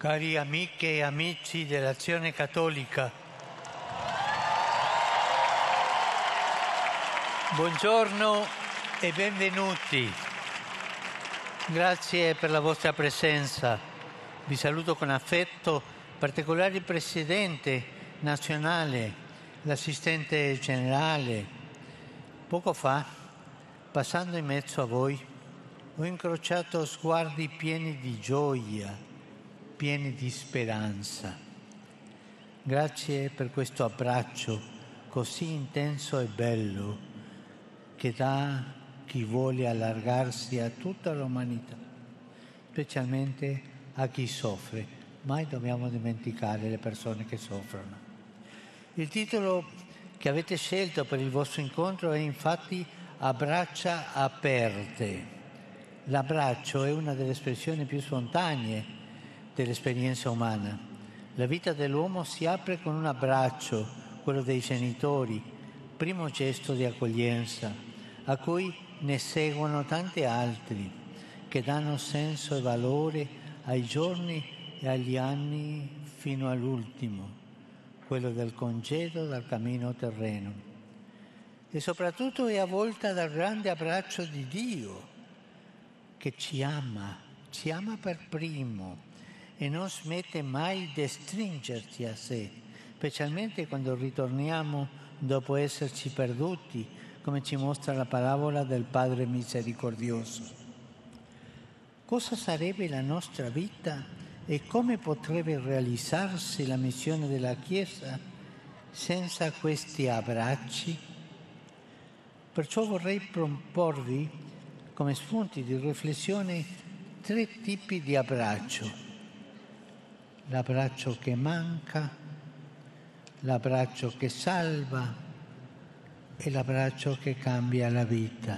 Cari amiche e amici dell'Azione Cattolica, buongiorno e benvenuti. Grazie per la vostra presenza. Vi saluto con affetto, in particolare il Presidente nazionale, l'Assistente generale. Poco fa, passando in mezzo a voi, ho incrociato sguardi pieni di gioia, pieni di speranza. Grazie per questo abbraccio così intenso e bello che dà chi vuole allargarsi a tutta l'umanità, specialmente a chi soffre. Mai dobbiamo dimenticare le persone che soffrono. Il titolo che avete scelto per il vostro incontro è infatti A braccia aperte. L'abbraccio è una delle espressioni più spontanee dell'esperienza umana. La vita dell'uomo si apre con un abbraccio, quello dei genitori, primo gesto di accoglienza, a cui ne seguono tanti altri che danno senso e valore ai giorni e agli anni fino all'ultimo, quello del congedo dal cammino terreno. E soprattutto è avvolta dal grande abbraccio di Dio, che ci ama per primo e non smette mai di stringerci a sé, specialmente quando ritorniamo dopo esserci perduti, come ci mostra la parabola del Padre misericordioso. Cosa sarebbe la nostra vita e come potrebbe realizzarsi la missione della Chiesa senza questi abbracci? Perciò vorrei proporvi come spunti di riflessione 3 tipi di abbraccio. L'abbraccio che manca, l'abbraccio che salva e l'abbraccio che cambia la vita.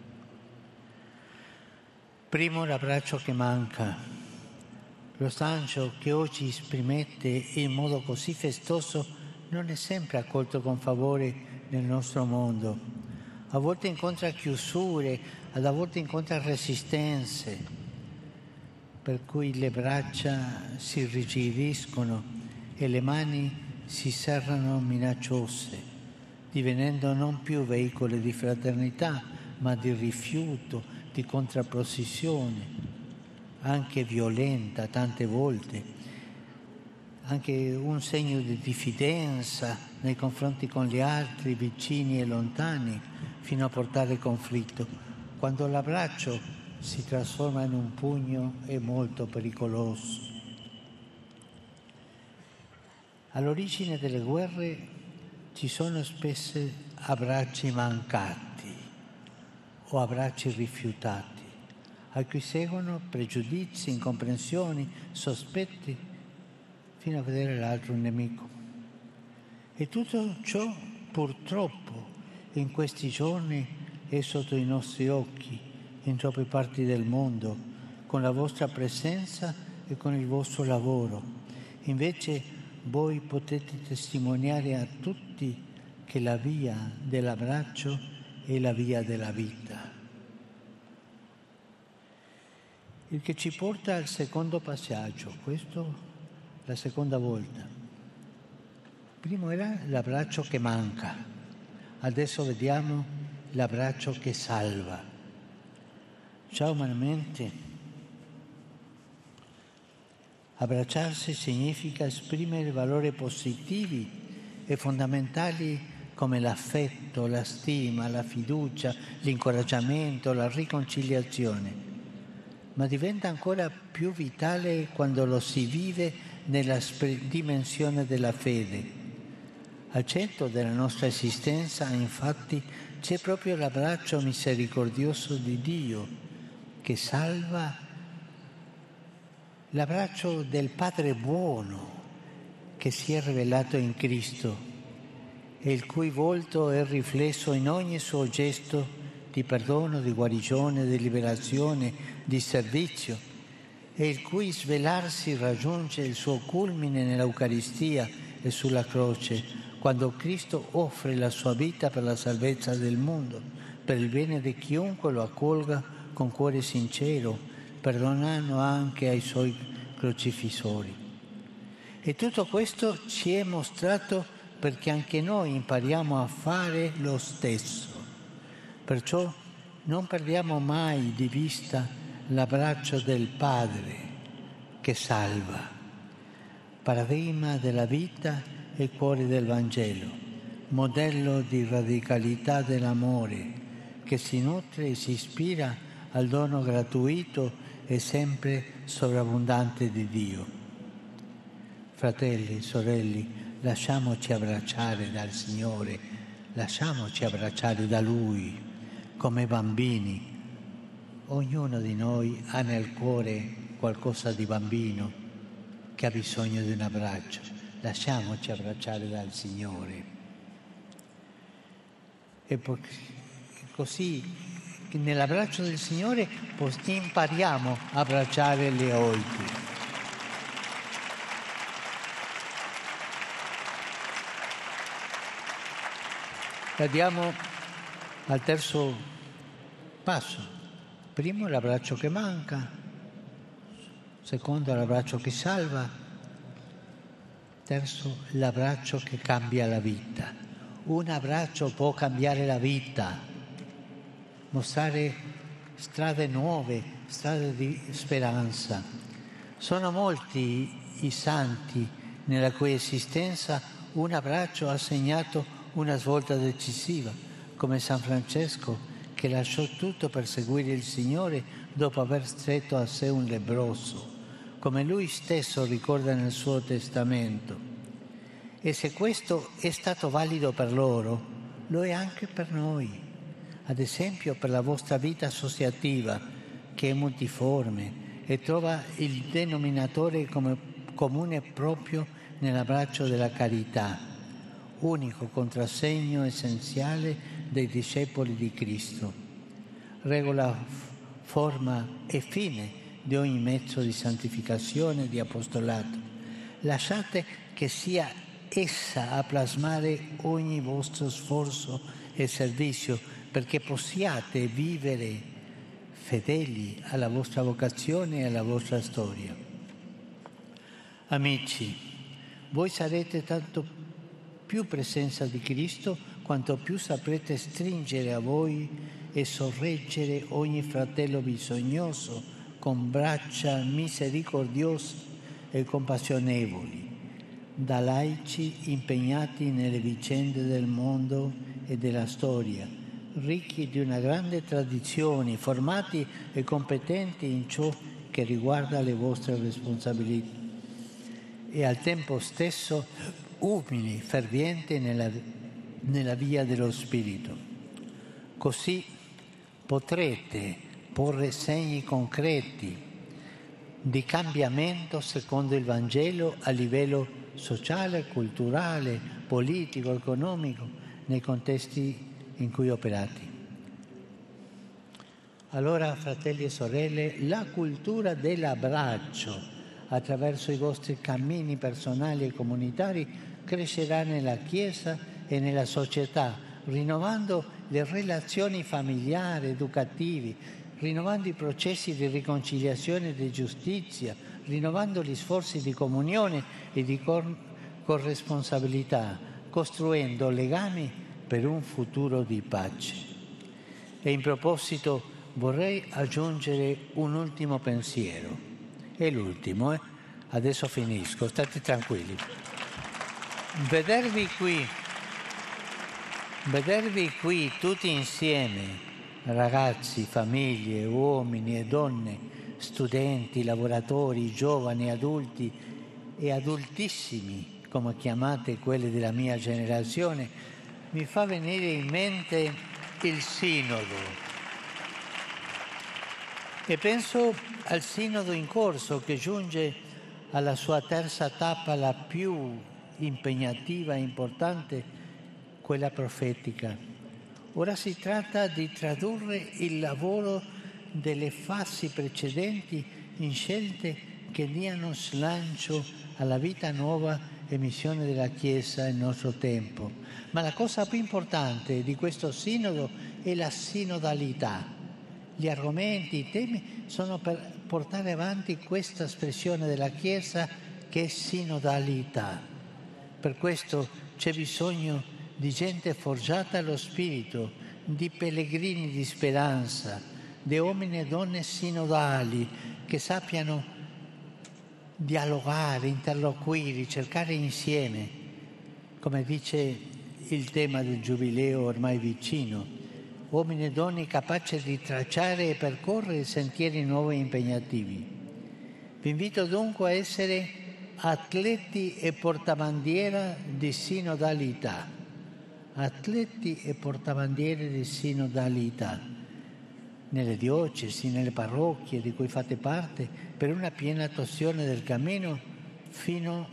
Primo, l'abbraccio che manca. Lo slancio che oggi esprimete in modo così festoso non è sempre accolto con favore nel nostro mondo. A volte incontra chiusure, a volte incontra resistenze, per cui le braccia si irrigidiscono e le mani si serrano minacciose, divenendo non più veicoli di fraternità, ma di rifiuto, di contrapposizione, anche violenta tante volte, anche un segno di diffidenza nei confronti con gli altri, vicini e lontani, fino a portare conflitto. Quando l'abbraccio si trasforma in un pugno è molto pericoloso. All'origine delle guerre ci sono spesso abbracci mancati o abbracci rifiutati, a cui seguono pregiudizi, incomprensioni, sospetti, fino a vedere l'altro un nemico. E tutto ciò purtroppo in questi giorni è sotto i nostri occhi, in troppe parti del mondo, con la vostra presenza e con il vostro lavoro. Invece voi potete testimoniare a tutti che la via dell'abbraccio è la via della vita. Il che ci porta al secondo passaggio, questo la seconda volta. Primo era l'abbraccio che manca, adesso vediamo l'abbraccio che salva. Già umanamente, abbracciarsi significa esprimere valori positivi e fondamentali come l'affetto, la stima, la fiducia, l'incoraggiamento, la riconciliazione, ma diventa ancora più vitale quando lo si vive nella dimensione della fede. Al centro della nostra esistenza, infatti, c'è proprio l'abbraccio misericordioso di Dio, che salva, l'abbraccio del Padre buono che si è rivelato in Cristo e il cui volto è riflesso in ogni suo gesto di perdono, di guarigione, di liberazione, di servizio, e il cui svelarsi raggiunge il suo culmine nell'Eucaristia e sulla croce, quando Cristo offre la sua vita per la salvezza del mondo, per il bene di chiunque lo accolga con cuore sincero, perdonando anche ai suoi crocifissori. E tutto questo ci è mostrato perché anche noi impariamo a fare lo stesso. Perciò non perdiamo mai di vista l'abbraccio del Padre che salva, paradigma della vita e cuore del Vangelo, modello di radicalità dell'amore che si nutre e si ispira al dono gratuito e sempre sovrabbondante di Dio. Fratelli, sorelle, lasciamoci abbracciare dal Signore, lasciamoci abbracciare da Lui come bambini. Ognuno di noi ha nel cuore qualcosa di bambino che ha bisogno di un abbraccio. Lasciamoci abbracciare dal Signore. E così nell'abbraccio del Signore impariamo a abbracciare gli altri. Andiamo al terzo passo. Primo l'abbraccio che manca, secondo l'abbraccio che salva, terzo l'abbraccio che cambia la vita. Un abbraccio può cambiare la vita, mostrare strade nuove, strade di speranza. Sono molti i santi nella cui esistenza un abbraccio ha segnato una svolta decisiva, come San Francesco, che lasciò tutto per seguire il Signore dopo aver stretto a sé un lebbroso, come lui stesso ricorda nel suo testamento. E se questo è stato valido per loro, lo è anche per noi. Ad esempio per la vostra vita associativa, che è multiforme e trova il denominatore comune proprio nell'abbraccio della carità, unico contrassegno essenziale dei discepoli di Cristo, regola, forma e fine di ogni mezzo di santificazione e di apostolato. Lasciate che sia essa a plasmare ogni vostro sforzo e servizio, perché possiate vivere fedeli alla vostra vocazione e alla vostra storia. Amici, voi sarete tanto più presenza di Cristo quanto più saprete stringere a voi e sorreggere ogni fratello bisognoso con braccia misericordiose e compassionevoli, da laici impegnati nelle vicende del mondo e della storia, ricchi di una grande tradizione, formati e competenti in ciò che riguarda le vostre responsabilità e al tempo stesso umili, fervienti nella via dello Spirito. Così potrete porre segni concreti di cambiamento secondo il Vangelo a livello sociale, culturale, politico, economico, nei contesti in cui operate. Allora, fratelli e sorelle, la cultura dell'abbraccio attraverso i vostri cammini personali e comunitari crescerà nella Chiesa e nella società, rinnovando le relazioni familiari, educativi, rinnovando i processi di riconciliazione e di giustizia, rinnovando gli sforzi di comunione e di corresponsabilità, costruendo legami per un futuro di pace. E in proposito vorrei aggiungere un ultimo pensiero. È l'ultimo, Adesso finisco, state tranquilli. Vedervi qui tutti insieme, ragazzi, famiglie, uomini e donne, studenti, lavoratori, giovani, adulti e adultissimi, come chiamate quelli della mia generazione, mi fa venire in mente il Sinodo. E penso al Sinodo in corso che giunge alla sua terza tappa, la più impegnativa e importante, quella profetica. Ora si tratta di tradurre il lavoro delle fasi precedenti in scelte che diano slancio alla vita nuova e missione della Chiesa nel nostro tempo. Ma la cosa più importante di questo Sinodo è la sinodalità. Gli argomenti, i temi sono per portare avanti questa espressione della Chiesa che è sinodalità. Per questo c'è bisogno di gente forgiata allo Spirito, di pellegrini di speranza, di uomini e donne sinodali che sappiano dialogare, interloquire, cercare insieme, come dice il tema del Giubileo ormai vicino, uomini e donne capaci di tracciare e percorrere sentieri nuovi e impegnativi. Vi invito dunque a essere atleti e portabandiera di sinodalità. Atleti e portabandiere di sinodalità nelle diocesi, nelle parrocchie di cui fate parte, per una piena attuazione del cammino fino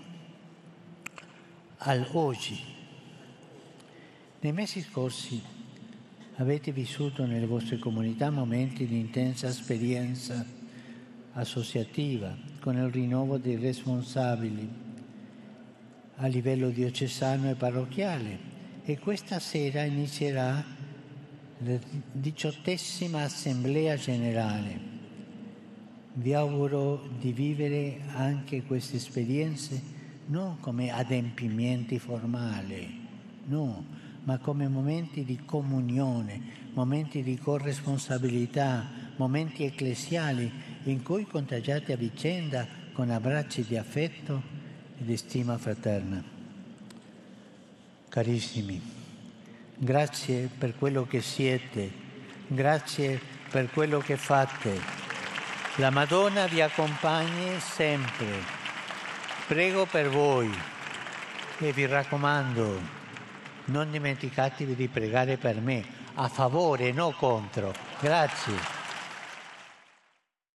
all'oggi. Nei mesi scorsi avete vissuto nelle vostre comunità momenti di intensa esperienza associativa con il rinnovo dei responsabili a livello diocesano e parrocchiale, e questa sera inizierà la 18ª Assemblea Generale. Vi auguro di vivere anche queste esperienze non come adempimenti formali, no, ma come momenti di comunione, momenti di corresponsabilità, momenti ecclesiali in cui contagiate a vicenda con abbracci di affetto e di stima fraterna. Carissimi, grazie per quello che siete, grazie per quello che fate. La Madonna vi accompagni sempre. Prego per voi e vi raccomando, non dimenticatevi di pregare per me, a favore, non contro. Grazie.